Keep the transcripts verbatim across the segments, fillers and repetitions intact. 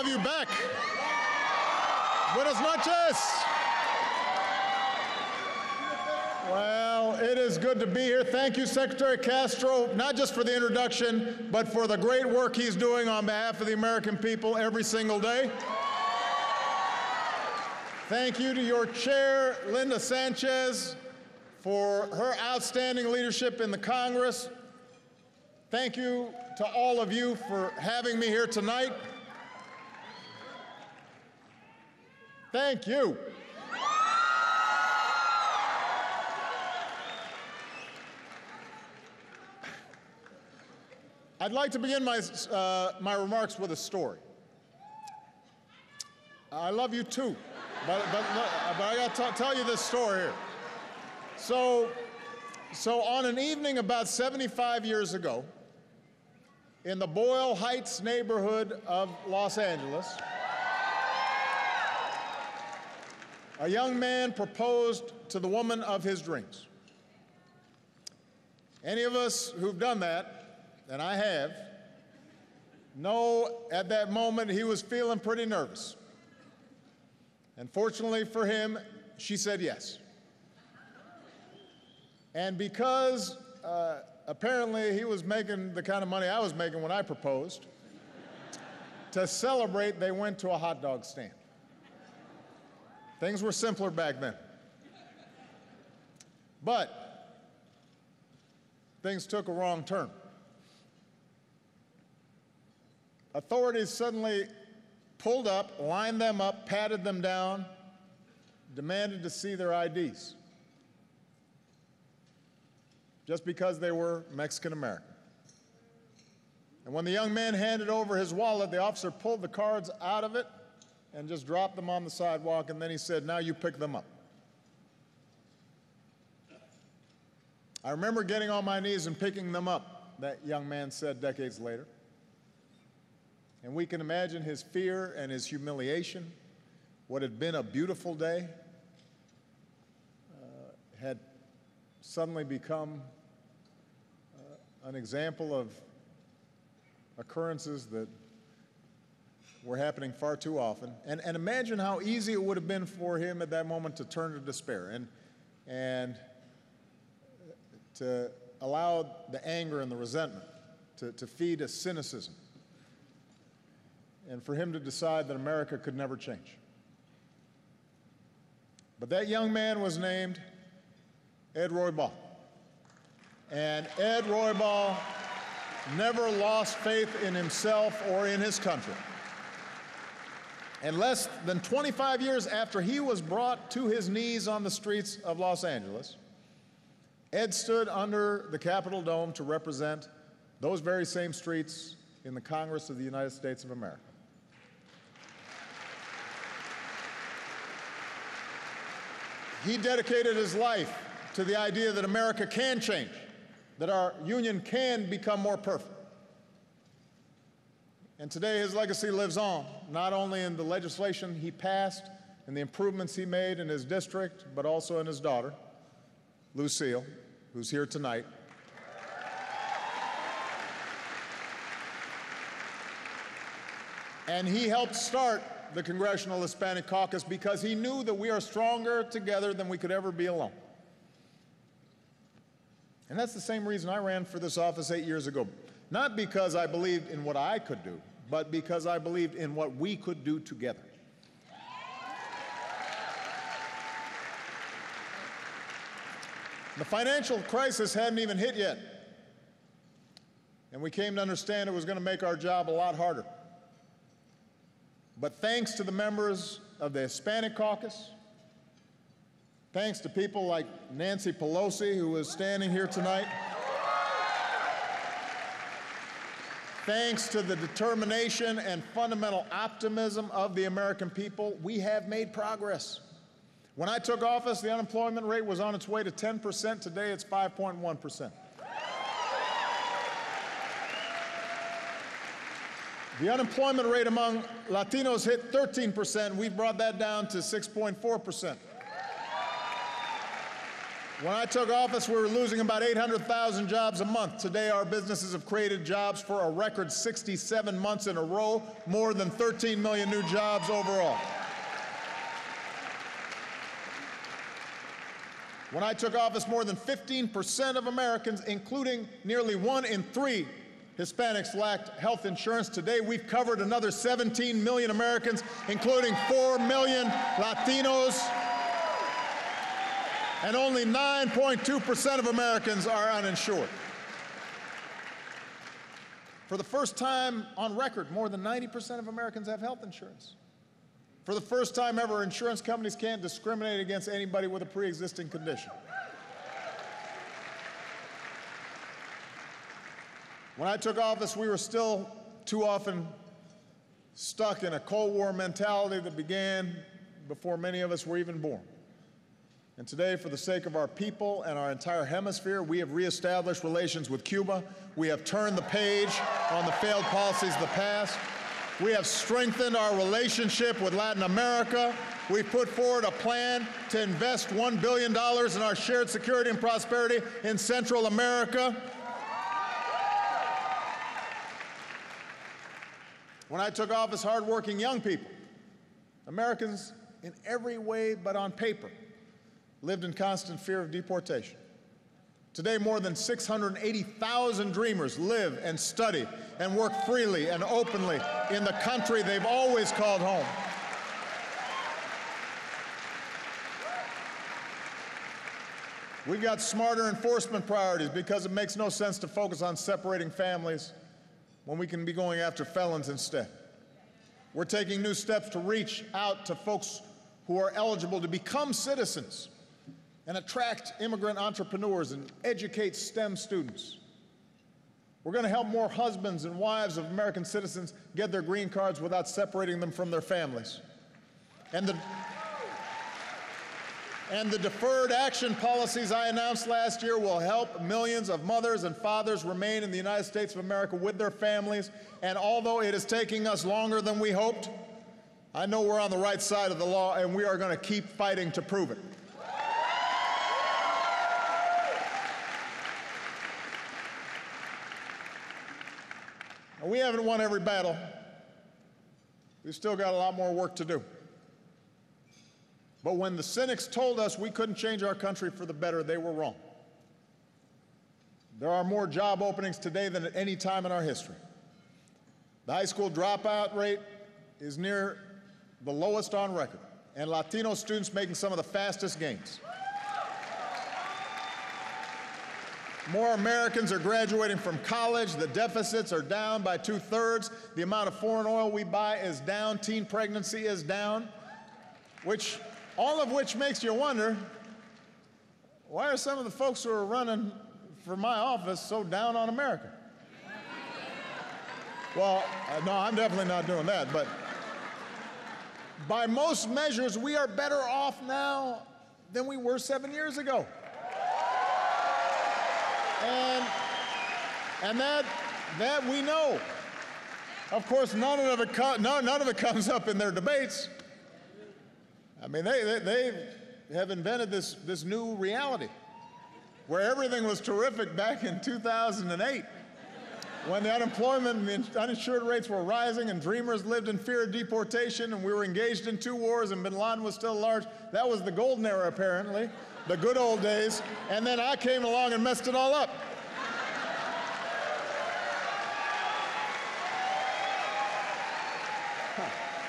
have you back. Buenas noches. Well, it is good to be here. Thank you, Secretary Castro, not just for the introduction, but for the great work he's doing on behalf of the American people every single day. Thank you to your chair, Linda Sanchez, for her outstanding leadership in the Congress. Thank you to all of you for having me here tonight. Thank you. I'd like to begin my, uh, my remarks with a story. I love you too, but, but, but I got to tell you this story here. So, so on an evening about seventy-five years ago, in the Boyle Heights neighborhood of Los Angeles, a young man proposed to the woman of his dreams. Any of us who've done that, and I have, know at that moment he was feeling pretty nervous. And fortunately for him, she said yes. And because uh, apparently he was making the kind of money I was making when I proposed, to celebrate, they went to a hot dog stand. Things were simpler back then. But things took a wrong turn. Authorities suddenly pulled up, lined them up, patted them down, demanded to see their I Ds, just because they were Mexican American. And when the young man handed over his wallet, the officer pulled the cards out of it and just dropped them on the sidewalk, and then he said, "Now you pick them up." I remember getting on my knees and picking them up, that young man said decades later. And we can imagine his fear and his humiliation. What had been a beautiful day uh, had suddenly become uh, an example of occurrences that were happening far too often. And, and imagine how easy it would have been for him at that moment to turn to despair and, and to allow the anger and the resentment to, to feed a cynicism, and for him to decide that America could never change. But that young man was named Ed Roybal. And Ed Roybal never lost faith in himself or in his country. And less than twenty-five years after he was brought to his knees on the streets of Los Angeles, Ed stood under the Capitol dome to represent those very same streets in the Congress of the United States of America. He dedicated his life to the idea that America can change, that our union can become more perfect. And today his legacy lives on, not only in the legislation he passed and the improvements he made in his district, but also in his daughter, Lucille, who's here tonight. And he helped start the Congressional Hispanic Caucus because he knew that we are stronger together than we could ever be alone. And that's the same reason I ran for this office eight years ago. Not because I believed in what I could do, but because I believed in what we could do together. The financial crisis hadn't even hit yet, and we came to understand it was going to make our job a lot harder. But thanks to the members of the Hispanic Caucus, thanks to people like Nancy Pelosi, who is standing here tonight, thanks to the determination and fundamental optimism of the American people, we have made progress. When I took office, the unemployment rate was on its way to ten percent. Today, it's five point one percent. The unemployment rate among Latinos hit thirteen percent. We've brought that down to six point four percent. When I took office, we were losing about eight hundred thousand jobs a month. Today, our businesses have created jobs for a record sixty-seven months in a row, more than thirteen million new jobs overall. When I took office, more than fifteen percent of Americans, including nearly one in three Hispanics, lacked health insurance. Today, we've covered another seventeen million Americans, including four million Latinos, and only nine point two percent of Americans are uninsured. For the first time on record, more than ninety percent of Americans have health insurance. For the first time ever, insurance companies can't discriminate against anybody with a pre-existing condition. When I took office, we were still too often stuck in a Cold War mentality that began before many of us were even born. And today, for the sake of our people and our entire hemisphere, we have reestablished relations with Cuba. We have turned the page on the failed policies of the past. We have strengthened our relationship with Latin America. We've put forward a plan to invest one billion dollars in our shared security and prosperity in Central America. When I took office, hardworking young people, Americans in every way but on paper, lived in constant fear of deportation. Today, more than six hundred eighty thousand dreamers live and study and work freely and openly in the country they've always called home. We've got smarter enforcement priorities because it makes no sense to focus on separating families when we can be going after felons instead. We're taking new steps to reach out to folks who are eligible to become citizens and attract immigrant entrepreneurs and educate STEM students. We're going to help more husbands and wives of American citizens get their green cards without separating them from their families. And the, and the deferred action policies I announced last year will help millions of mothers and fathers remain in the United States of America with their families. And although it is taking us longer than we hoped, I know we're on the right side of the law, and we are going to keep fighting to prove it. We haven't won every battle. We've still got a lot more work to do. But when the cynics told us we couldn't change our country for the better, they were wrong. There are more job openings today than at any time in our history. The high school dropout rate is near the lowest on record, and Latino students making some of the fastest gains. More Americans are graduating from college. The deficits are down by two-thirds. The amount of foreign oil we buy is down. Teen pregnancy is down, which, all of which makes you wonder, why are some of the folks who are running for my office so down on America? Well, uh, no, I'm definitely not doing that, but by most measures, we are better off now than we were seven years ago. And, and that, that we know. Of course, none of it, co- no, none of it comes up in their debates. I mean, they, they, they have invented this, this new reality where everything was terrific back in two thousand eight when the unemployment and the uninsured rates were rising and dreamers lived in fear of deportation and we were engaged in two wars and bin Laden was still large. That was the golden era, apparently. The good old days, and then I came along and messed it all up. Huh.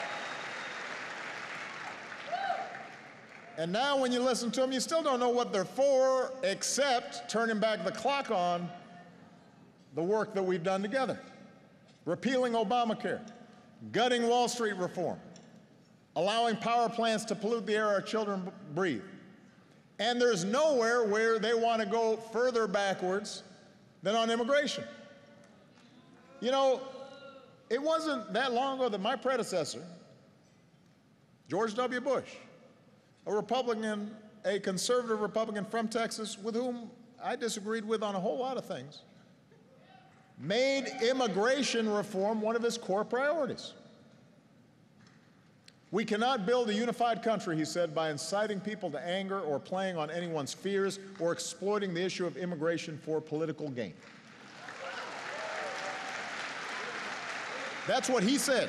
And now when you listen to them, you still don't know what they're for, except turning back the clock on the work that we've done together. Repealing Obamacare, gutting Wall Street reform, allowing power plants to pollute the air our children breathe. And there's nowhere where they want to go further backwards than on immigration. You know, it wasn't that long ago that my predecessor, George W. Bush, a Republican, a conservative Republican from Texas, with whom I disagreed with on a whole lot of things, made immigration reform one of his core priorities. We cannot build a unified country, he said, by inciting people to anger or playing on anyone's fears or exploiting the issue of immigration for political gain. That's what he said.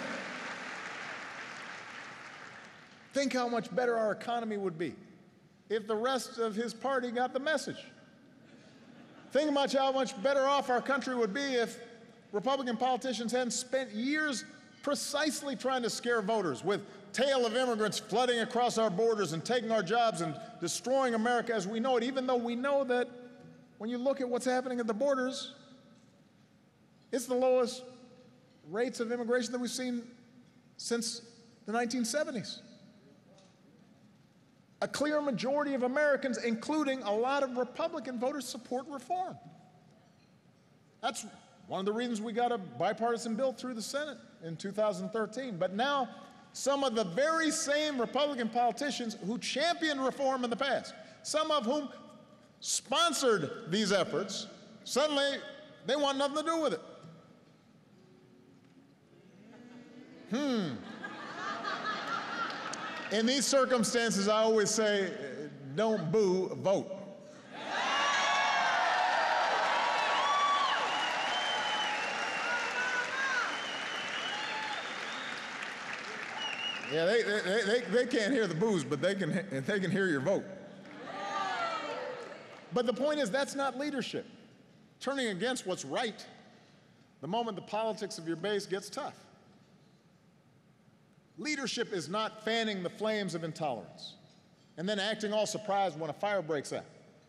Think how much better our economy would be if the rest of his party got the message. Think about how much better off our country would be if Republican politicians hadn't spent years precisely trying to scare voters with tale of immigrants flooding across our borders and taking our jobs and destroying America as we know it, even though we know that when you look at what's happening at the borders, it's the lowest rates of immigration that we've seen since the nineteen seventies. A clear majority of Americans, including a lot of Republican voters, support reform. That's one of the reasons we got a bipartisan bill through the Senate in two thousand thirteen. But now, some of the very same Republican politicians who championed reform in the past, some of whom sponsored these efforts, suddenly they want nothing to do with it. Hmm. In these circumstances, I always say, don't boo, vote. Yeah, they, they, they, they can't hear the boos, but they can, they can hear your vote. But the point is, that's not leadership. Turning against what's right the moment the politics of your base gets tough. Leadership is not fanning the flames of intolerance and then acting all surprised when a fire breaks out.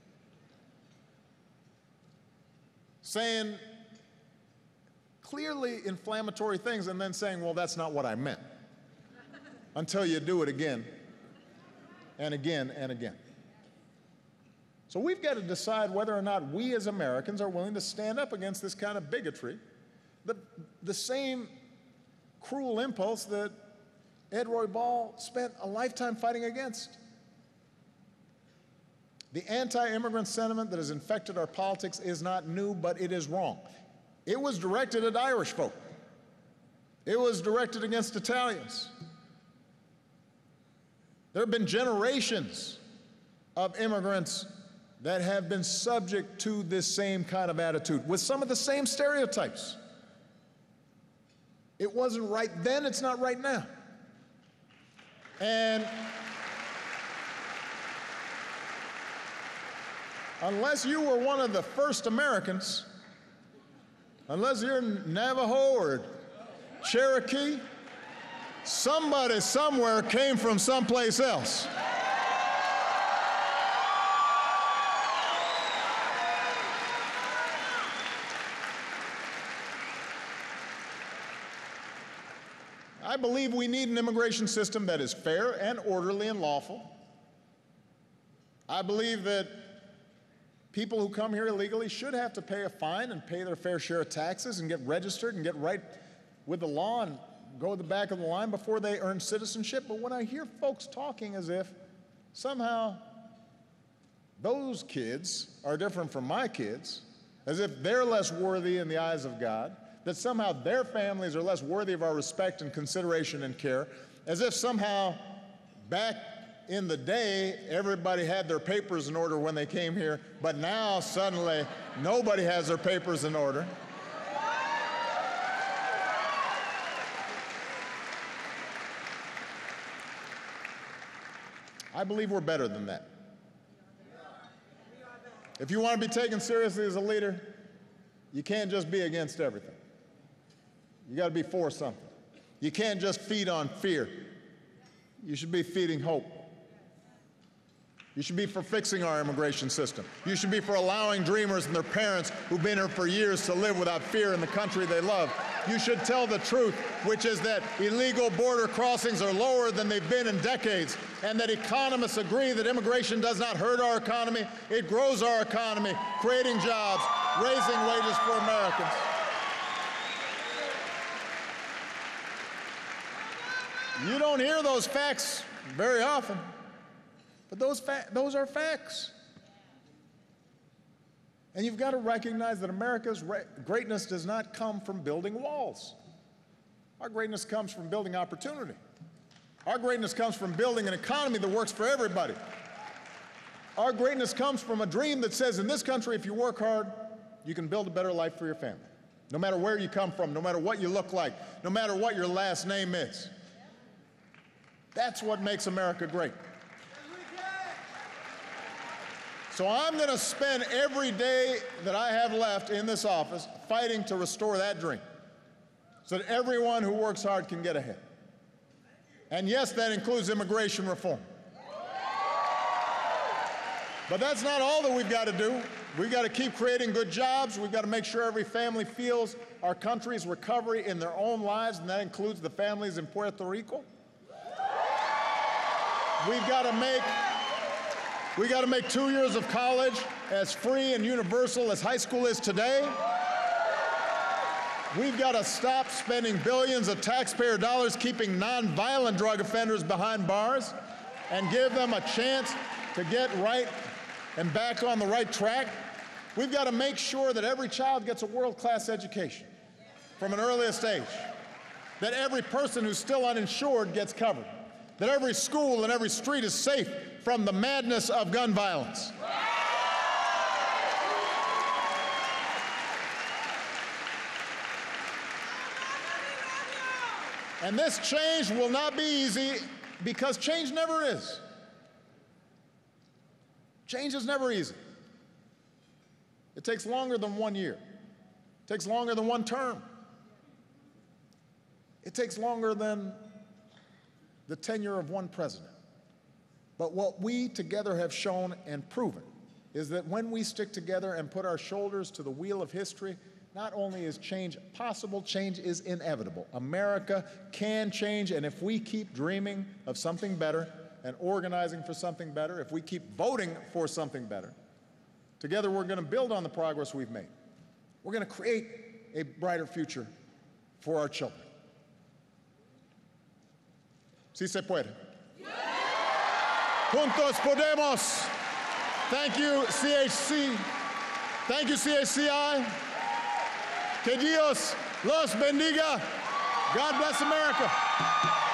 Saying clearly inflammatory things and then saying, well, that's not what I meant, until you do it again and again and again. So we've got to decide whether or not we as Americans are willing to stand up against this kind of bigotry, the, the same cruel impulse that Ed Roy Ball spent a lifetime fighting against. The anti-immigrant sentiment that has infected our politics is not new, but it is wrong. It was directed at Irish folk. It was directed against Italians. There have been generations of immigrants that have been subject to this same kind of attitude, with some of the same stereotypes. It wasn't right then, it's not right now. And unless you were one of the first Americans, unless you're Navajo or Cherokee, somebody somewhere came from someplace else. I believe we need an immigration system that is fair and orderly and lawful. I believe that people who come here illegally should have to pay a fine and pay their fair share of taxes and get registered and get right with the law and go to the back of the line before they earn citizenship. But when I hear folks talking as if somehow those kids are different from my kids, as if they're less worthy in the eyes of God, that somehow their families are less worthy of our respect and consideration and care, as if somehow back in the day everybody had their papers in order when they came here, but now suddenly nobody has their papers in order. I believe we're better than that. If you want to be taken seriously as a leader, you can't just be against everything. You got to be for something. You can't just feed on fear. You should be feeding hope. You should be for fixing our immigration system. You should be for allowing dreamers and their parents who've been here for years to live without fear in the country they love. You should tell the truth, which is that illegal border crossings are lower than they've been in decades, and that economists agree that immigration does not hurt our economy, it grows our economy, creating jobs, raising wages for Americans. You don't hear those facts very often, but those, fa- those are facts. And you've got to recognize that America's re- greatness does not come from building walls. Our greatness comes from building opportunity. Our greatness comes from building an economy that works for everybody. Our greatness comes from a dream that says, in this country, if you work hard, you can build a better life for your family. No matter where you come from, no matter what you look like, no matter what your last name is. That's what makes America great. So I'm going to spend every day that I have left in this office fighting to restore that dream so that everyone who works hard can get ahead. And yes, that includes immigration reform. But that's not all that we've got to do. We've got to keep creating good jobs. We've got to make sure every family feels our country's recovery in their own lives, and that includes the families in Puerto Rico. We've got to make, we got to make two years of college as free and universal as high school is today. We've got to stop spending billions of taxpayer dollars keeping nonviolent drug offenders behind bars and give them a chance to get right and back on the right track. We've got to make sure that every child gets a world-class education from an earliest age, that every person who's still uninsured gets covered, that every school and every street is safe from the madness of gun violence. And this change will not be easy because change never is. Change is never easy. It takes longer than one year. It takes longer than one term. It takes longer than the tenure of one president. But what we together have shown and proven is that when we stick together and put our shoulders to the wheel of history, not only is change possible, change is inevitable. America can change, and if we keep dreaming of something better and organizing for something better, if we keep voting for something better, together we're going to build on the progress we've made. We're going to create a brighter future for our children. Si se puede. Juntos podemos. Thank you, C H C. Thank you, C H C I. Que Dios los bendiga. God bless America.